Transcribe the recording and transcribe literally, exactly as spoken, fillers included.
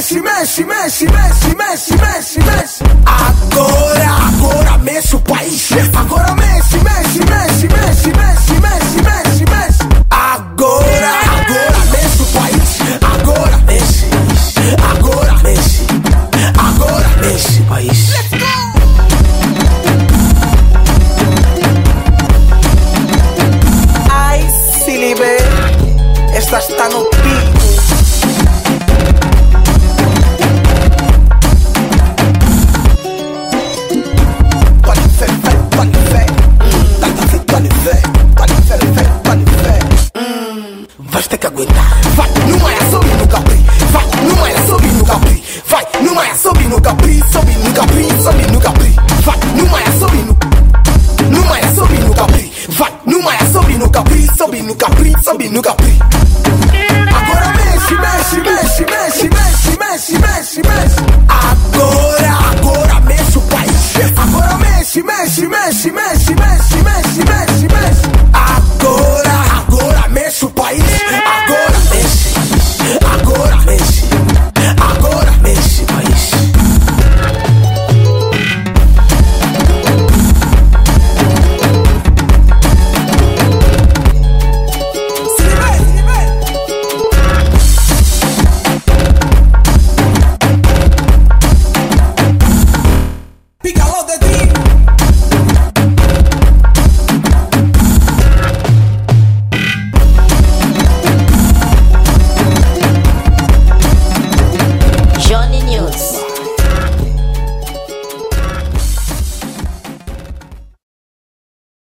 mexe, mexe, mexe, mexe, mexe, mexe, mexe. Agora, agora mexe o país. Agora mexe, mexe, mexe, mexe, mexe, mexe, mexe, mexe. Agora, agora mexe o país. Agora mexe, agora mexe, agora mexe o país. Let's go! Ai, se libe, esta está no pico. Vais ter que aguentar. Vai, não é subir no capri. Vai, não é subir no capri. Vai, não é subir no capri. Sobe no capri, sobe no capri. Vai, não é subir no. Não é subir no capri. Vai, não é subir no capri. Sobe no capri, sobe no capri. Agora mexe, mexe, mexe, mexe, mexe, mexe, mexe, mexe. Agora, agora mexe o país. Agora mexe, mexe, mexe, mexe, mexe, mexe, mexe, mexe. Agora, agora mexe o país. Agora mexe, agora mexe, agora mexe o país. Johnny News.